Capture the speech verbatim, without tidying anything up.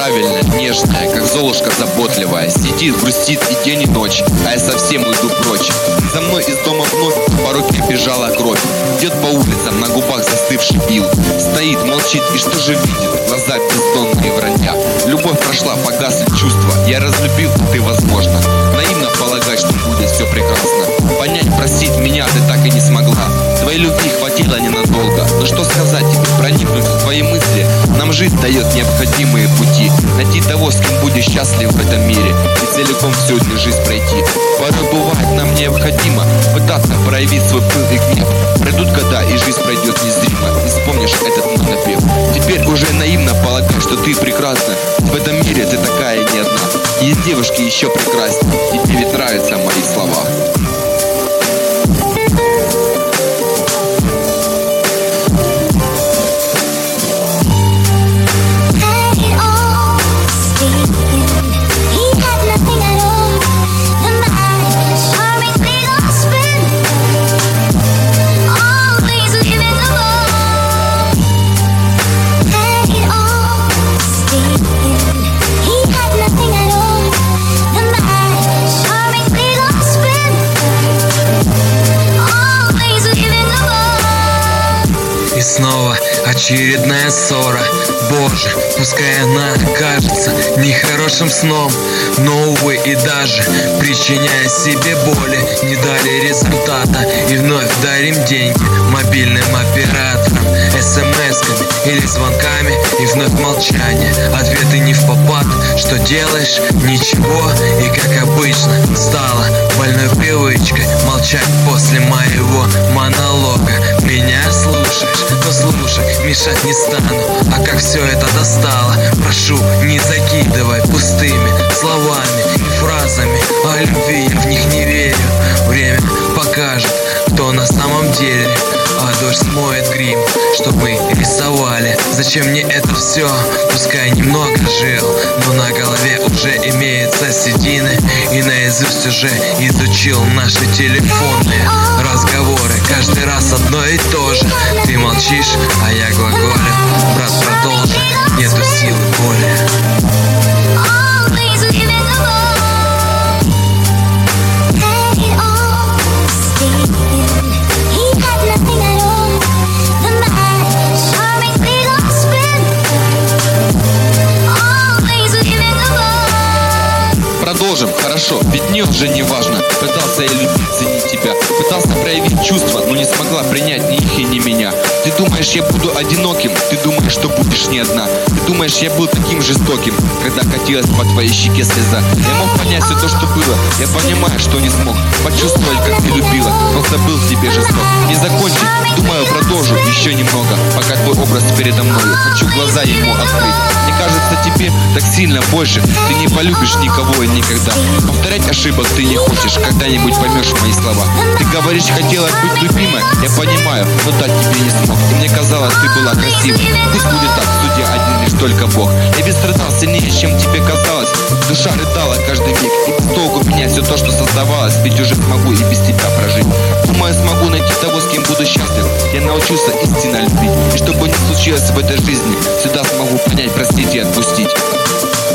правильная, нежная, как Золушка заботливая. Сидит, грустит и день, и ночь, а я совсем уйду прочь. За мной из дома вновь по руке бежала кровь. Идет по улицам, на губах застывший бил. Стоит, молчит и что же видит? Глаза бездонные вранья. Любовь прошла, погасли чувства. Я разлюбил, ты, возможно, наивно полагать, что будет все прекрасно. Понять, простить меня ты так и не смогла. Твоей любви хватило ненадолго. Но что сказать тебе, проникнуть в твои мысли? Нам жизнь дает необходимые пути. Найти того, с кем будешь счастлив в этом мире, и целиком всю эту жизнь пройти. Порой бывает нам необходимо пытаться проявить свой пыл и гнев. Пройдут года, и жизнь пройдет незримо. Не вспомнишь этот мой напев. Теперь уже наивно полагать, что ты прекрасна. В этом мире ты такая не одна. Есть девушки еще прекраснее. И тебе ведь нравятся мои слова. И снова очередная ссора. Боже, пускай она кажется нехорошим сном, но, увы, и даже причиняя себе боли, не дали результата. И вновь дарим деньги мобильным операторам, смс-ками или звонками, и вновь молчание. Ответы не впопад. Что делаешь? Ничего. И как обычно стало больной привычкой молчать после моего монолога. Меня слушаешь? Но слушай, мешать не стану. А как все это достало? Прошу, не закидывай пустыми словами и фразами о любви, я в них не верю. Время покажет, кто на самом деле, а дождь смоет грим, что мы рисовали. Зачем мне это все? Пускай немного жил, но на голове уже имеются седины, и наизусть уже изучил наши телефонные разговоры. Каждый раз одно и то же. Ты молчишь, а я глаголю. Брат, продолжи, нету силы более. Продолжим, хорошо, ведь мне уже не важно. Пытался я любить, ценить тебя, пытался проявить чувства, но не смогла принять ни их и ни меня. Ты думаешь, я буду одиноким? Ты думаешь, что будешь не одна? Ты думаешь, я был таким жестоким, когда катилась по твоей щеке слеза? Я мог понять все то, что было. Я понимаю, что не смог почувствовать, как ты любила. Просто был в тебе жесток. Не закончить, думаю, продолжу еще немного, пока твой образ передо мной. Хочу глаза ему открыть. Мне кажется, тебе так сильно больше. Ты не полюбишь никого и никогда. Повторять ошибок ты не хочешь, когда-нибудь поймешь мои слова. Ты говоришь, хотела быть любимой, я понимаю, но дать тебе не смог. И мне казалось, ты была красивой. Пусть будет так, судья один лишь только Бог. Я ведь страдал сильнее, чем тебе казалось. Душа рыдала каждый миг, и без толку менять все то, что создавалось. Ведь уже смогу и без тебя прожить. Думаю, смогу найти того, с кем буду счастлив. Я научился истинно любить. И что бы ни случилось в этой жизни, всегда смогу понять, простить и отпустить.